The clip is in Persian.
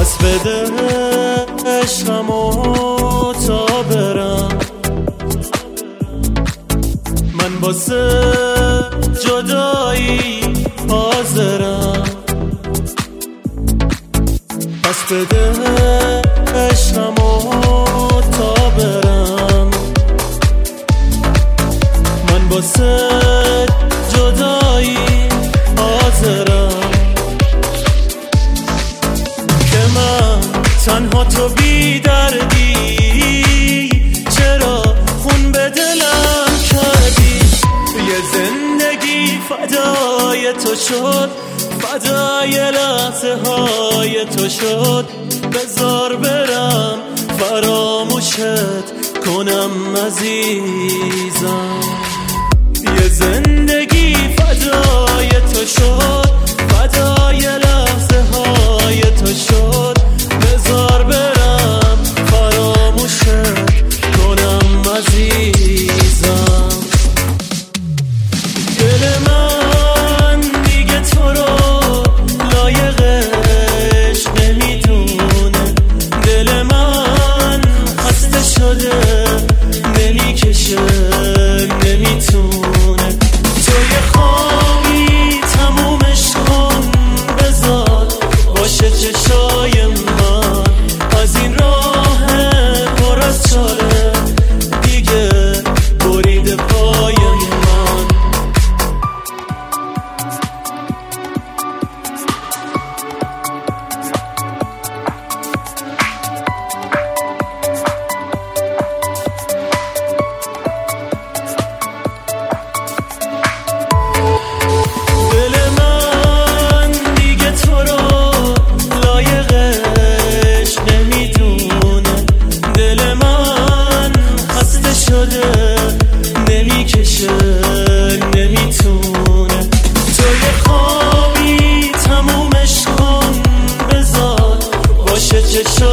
پس بده عشقمو تا برم، من واسه جدایی حاضرم. پس بده عشقمو تا برم، من واسه جدایی حاضرم. که من تنها تو بی دردی، چرا خون به دلم کردی؟ یه زندگی فدای تو شد، فدای لحظه های تو شد. بذار برم فراموشت کنم عزیزم. یه زندگی فدای تو شد، فدای لحظه های تو شد. بذار برم فراموشت کنم عزیزم. دل من دیگه تو رو لایقش نمیدونه، دل من خسته شده نمیکشه نمیتونه. تو یه خوابی تمومش کن، بذار باشه چشای من. از این راه پر از چاله دیگه برید پای من. نمیکشه نمیتونه. تو یه خوابی تمومش کن، بذار باشه چشم